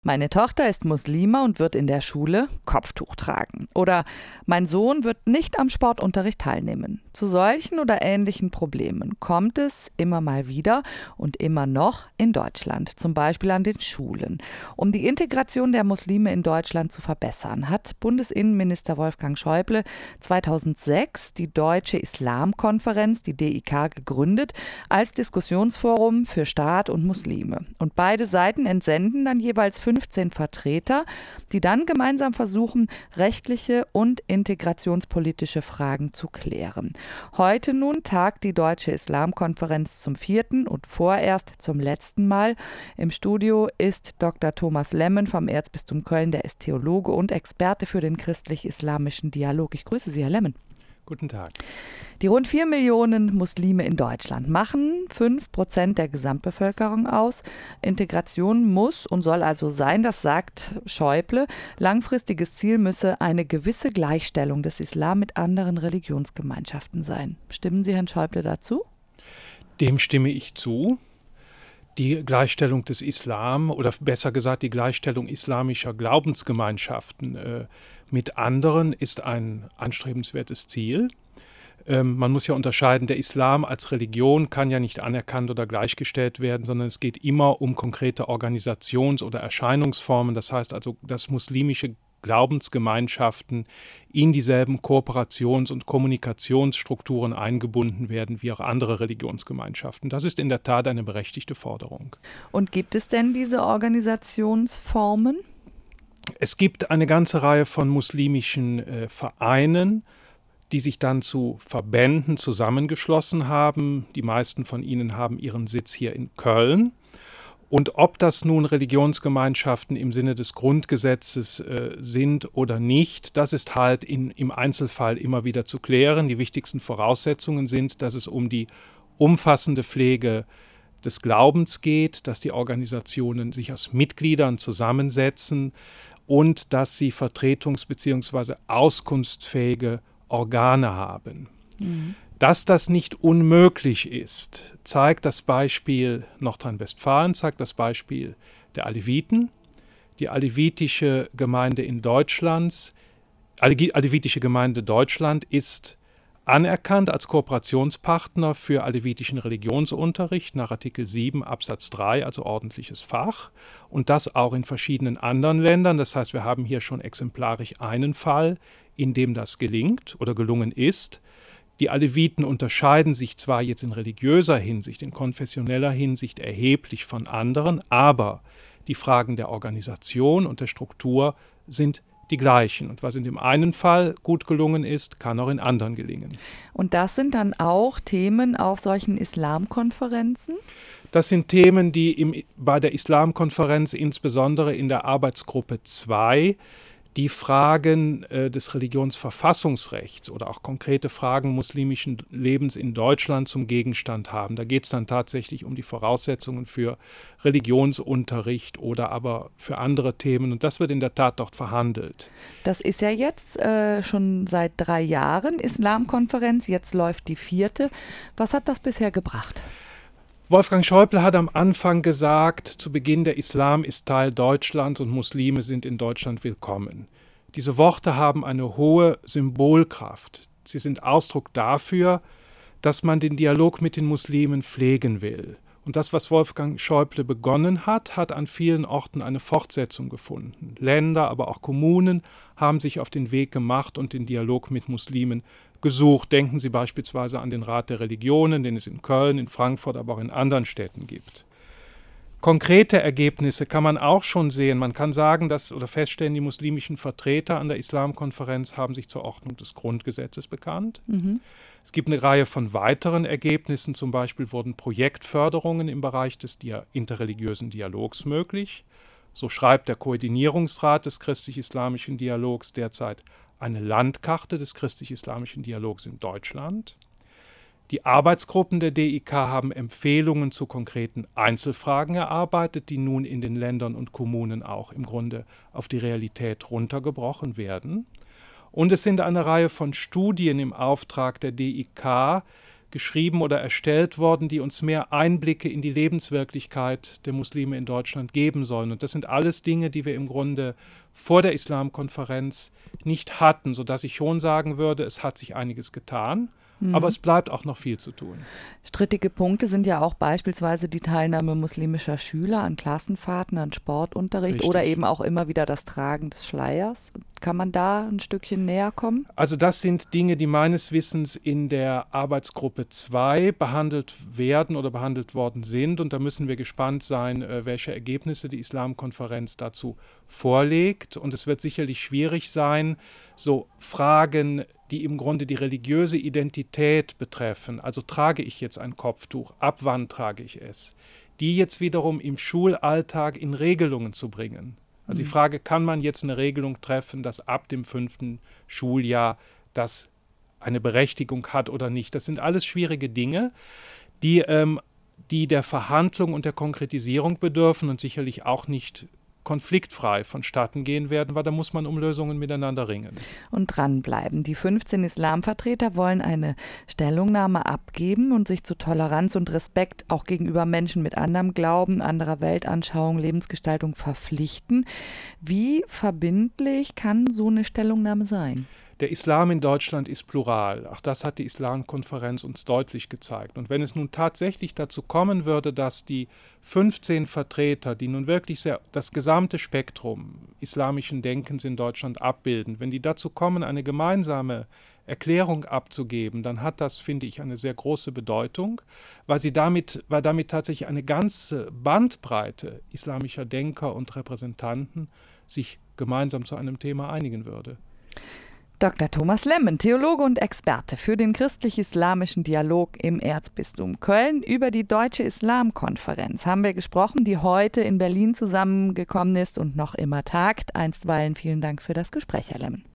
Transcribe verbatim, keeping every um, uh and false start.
Meine Tochter ist Muslima und wird in der Schule Kopftuch tragen. Oder mein Sohn wird nicht am Sportunterricht teilnehmen. Zu solchen oder ähnlichen Problemen kommt es immer mal wieder und immer noch in Deutschland, zum Beispiel an den Schulen. Um die Integration der Muslime in Deutschland zu verbessern, hat Bundesinnenminister Wolfgang Schäuble zweitausendsechs die Deutsche Islamkonferenz, die D I K, gegründet als Diskussionsforum für Staat und Muslime. Und beide Seiten entsenden dann jeweils fünfzehn Vertreter, die dann gemeinsam versuchen, rechtliche und integrationspolitische Fragen zu klären. Heute nun tagt die Deutsche Islamkonferenz zum vierten und vorerst zum letzten Mal. Im Studio ist Doktor Thomas Lemmen vom Erzbistum Köln, der ist Theologe und Experte für den christlich-islamischen Dialog. Ich grüße Sie, Herr Lemmen. Guten Tag. Die rund vier Millionen Muslime in Deutschland machen fünf Prozent der Gesamtbevölkerung aus. Integration muss und soll also sein, das sagt Schäuble. Langfristiges Ziel müsse eine gewisse Gleichstellung des Islam mit anderen Religionsgemeinschaften sein. Stimmen Sie Herrn Schäuble dazu? Dem stimme ich zu. Die Gleichstellung des Islam oder besser gesagt die Gleichstellung islamischer Glaubensgemeinschaften äh, mit anderen ist ein anstrebenswertes Ziel. Ähm, man muss ja unterscheiden, der Islam als Religion kann ja nicht anerkannt oder gleichgestellt werden, sondern es geht immer um konkrete Organisations- oder Erscheinungsformen. Das heißt also, dass muslimische Glaubensgemeinschaften in dieselben Kooperations- und Kommunikationsstrukturen eingebunden werden wie auch andere Religionsgemeinschaften. Das ist in der Tat eine berechtigte Forderung. Und gibt es denn diese Organisationsformen? Es gibt eine ganze Reihe von muslimischen äh, Vereinen, die sich dann zu Verbänden zusammengeschlossen haben. Die meisten von ihnen haben ihren Sitz hier in Köln. Und ob das nun Religionsgemeinschaften im Sinne des Grundgesetzes äh, sind oder nicht, das ist halt in, im Einzelfall immer wieder zu klären. Die wichtigsten Voraussetzungen sind, dass es um die umfassende Pflege des Glaubens geht, dass die Organisationen sich aus Mitgliedern zusammensetzen und dass sie vertretungs- bzw. auskunftsfähige Organe haben. Mhm. Dass das nicht unmöglich ist, zeigt das Beispiel Nordrhein-Westfalen, zeigt das Beispiel der Aleviten. Die alevitische Gemeinde in Deutschlands, alevitische Gemeinde Deutschland ist anerkannt als Kooperationspartner für alevitischen Religionsunterricht nach Artikel sieben Absatz drei, also ordentliches Fach. Und das auch in verschiedenen anderen Ländern. Das heißt, wir haben hier schon exemplarisch einen Fall, in dem das gelingt oder gelungen ist. Die Aleviten unterscheiden sich zwar jetzt in religiöser Hinsicht, in konfessioneller Hinsicht erheblich von anderen, aber die Fragen der Organisation und der Struktur sind die gleichen. Und was in dem einen Fall gut gelungen ist, kann auch in anderen gelingen. Und das sind dann auch Themen auf solchen Islamkonferenzen? Das sind Themen, die im, bei der Islamkonferenz, insbesondere in der Arbeitsgruppe zwei, die Fragen äh, des Religionsverfassungsrechts oder auch konkrete Fragen muslimischen Lebens in Deutschland zum Gegenstand haben. Da geht es dann tatsächlich um die Voraussetzungen für Religionsunterricht oder aber für andere Themen. Und das wird in der Tat dort verhandelt. Das ist ja jetzt äh, schon seit drei Jahren Islamkonferenz. Jetzt läuft die vierte. Was hat das bisher gebracht? Wolfgang Schäuble hat am Anfang gesagt, zu Beginn, der Islam ist Teil Deutschlands und Muslime sind in Deutschland willkommen. Diese Worte haben eine hohe Symbolkraft. Sie sind Ausdruck dafür, dass man den Dialog mit den Muslimen pflegen will. Und das, was Wolfgang Schäuble begonnen hat, hat an vielen Orten eine Fortsetzung gefunden. Länder, aber auch Kommunen haben sich auf den Weg gemacht und den Dialog mit Muslimen gesucht. Denken Sie beispielsweise an den Rat der Religionen, den es in Köln, in Frankfurt, aber auch in anderen Städten gibt. Konkrete Ergebnisse kann man auch schon sehen. Man kann sagen, dass oder feststellen, die muslimischen Vertreter an der Islamkonferenz haben sich zur Ordnung des Grundgesetzes bekannt. Mhm. Es gibt eine Reihe von weiteren Ergebnissen. Zum Beispiel wurden Projektförderungen im Bereich des dia- interreligiösen Dialogs möglich. So schreibt der Koordinierungsrat des christlich-islamischen Dialogs derzeit eine Landkarte des christlich-islamischen Dialogs in Deutschland. Die Arbeitsgruppen der D I K haben Empfehlungen zu konkreten Einzelfragen erarbeitet, die nun in den Ländern und Kommunen auch im Grunde auf die Realität runtergebrochen werden. Und es sind eine Reihe von Studien im Auftrag der D I K geschrieben oder erstellt worden, die uns mehr Einblicke in die Lebenswirklichkeit der Muslime in Deutschland geben sollen. Und das sind alles Dinge, die wir im Grunde vor der Islamkonferenz nicht hatten, sodass ich schon sagen würde, es hat sich einiges getan. Aber es bleibt auch noch viel zu tun. Strittige Punkte sind ja auch beispielsweise die Teilnahme muslimischer Schüler an Klassenfahrten, an Sportunterricht Richtig. Oder eben auch immer wieder das Tragen des Schleiers. Kann man da ein Stückchen näher kommen? Also das sind Dinge, die meines Wissens in der Arbeitsgruppe zwei behandelt werden oder behandelt worden sind. Und da müssen wir gespannt sein, welche Ergebnisse die Islamkonferenz dazu vorlegt. Und es wird sicherlich schwierig sein, so Fragen, die im Grunde die religiöse Identität betreffen, also trage ich jetzt ein Kopftuch, ab wann trage ich es, die jetzt wiederum im Schulalltag in Regelungen zu bringen. Also die Frage, kann man jetzt eine Regelung treffen, dass ab dem fünften Schuljahr das eine Berechtigung hat oder nicht. Das sind alles schwierige Dinge, die, ähm, die der Verhandlung und der Konkretisierung bedürfen und sicherlich auch nicht konfliktfrei vonstatten gehen werden, weil da muss man um Lösungen miteinander ringen. Und dranbleiben. Die fünfzehn Islamvertreter wollen eine Stellungnahme abgeben und sich zu Toleranz und Respekt auch gegenüber Menschen mit anderem Glauben, anderer Weltanschauung, Lebensgestaltung verpflichten. Wie verbindlich kann so eine Stellungnahme sein? Der Islam in Deutschland ist plural. Auch das hat die Islamkonferenz uns deutlich gezeigt. Und wenn es nun tatsächlich dazu kommen würde, dass die fünfzehn Vertreter, die nun wirklich sehr das gesamte Spektrum islamischen Denkens in Deutschland abbilden, wenn die dazu kommen, eine gemeinsame Erklärung abzugeben, dann hat das, finde ich, eine sehr große Bedeutung, weil sie damit, weil damit tatsächlich eine ganze Bandbreite islamischer Denker und Repräsentanten sich gemeinsam zu einem Thema einigen würde. Doktor Thomas Lemmen, Theologe und Experte für den christlich-islamischen Dialog im Erzbistum Köln. Über die Deutsche Islamkonferenz haben wir gesprochen, die heute in Berlin zusammengekommen ist und noch immer tagt. Einstweilen vielen Dank für das Gespräch, Herr Lemmen.